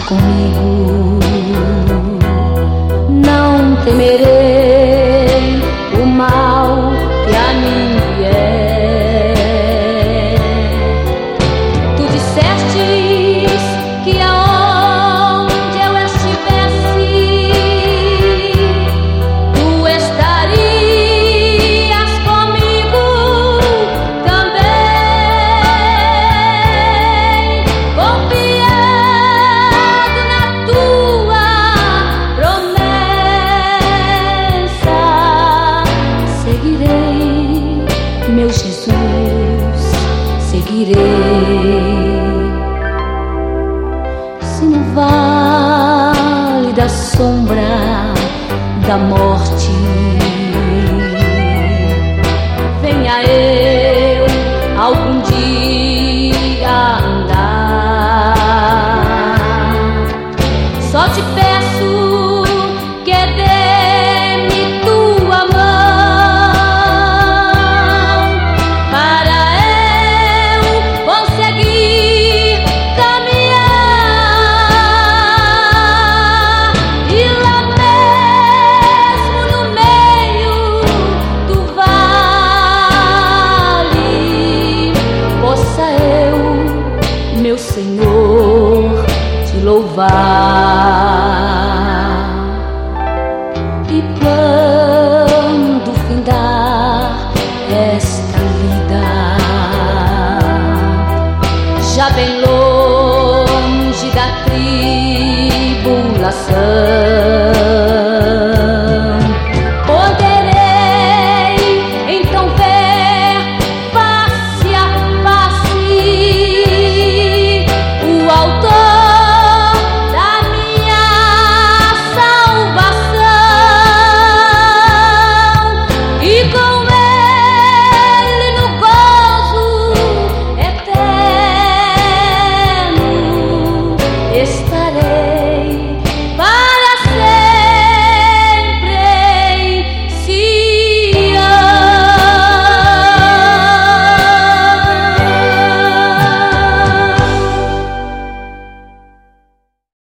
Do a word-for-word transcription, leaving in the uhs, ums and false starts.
comigo. Não temerei o mal que a mim vier. Tu dissestes que aonde eu estivesse, tu estarias comigo também. Confiando na tua promessa, seguirei, meu Jesus, seguirei. Se no vale da sombra da morte venha eu algum dia andar, só te peço que dê-me tua mão para eu conseguir caminhar. E lá mesmo no meio do vale possa eu, meu Senhor, te louvar. E quando findar esta vida, já bem longe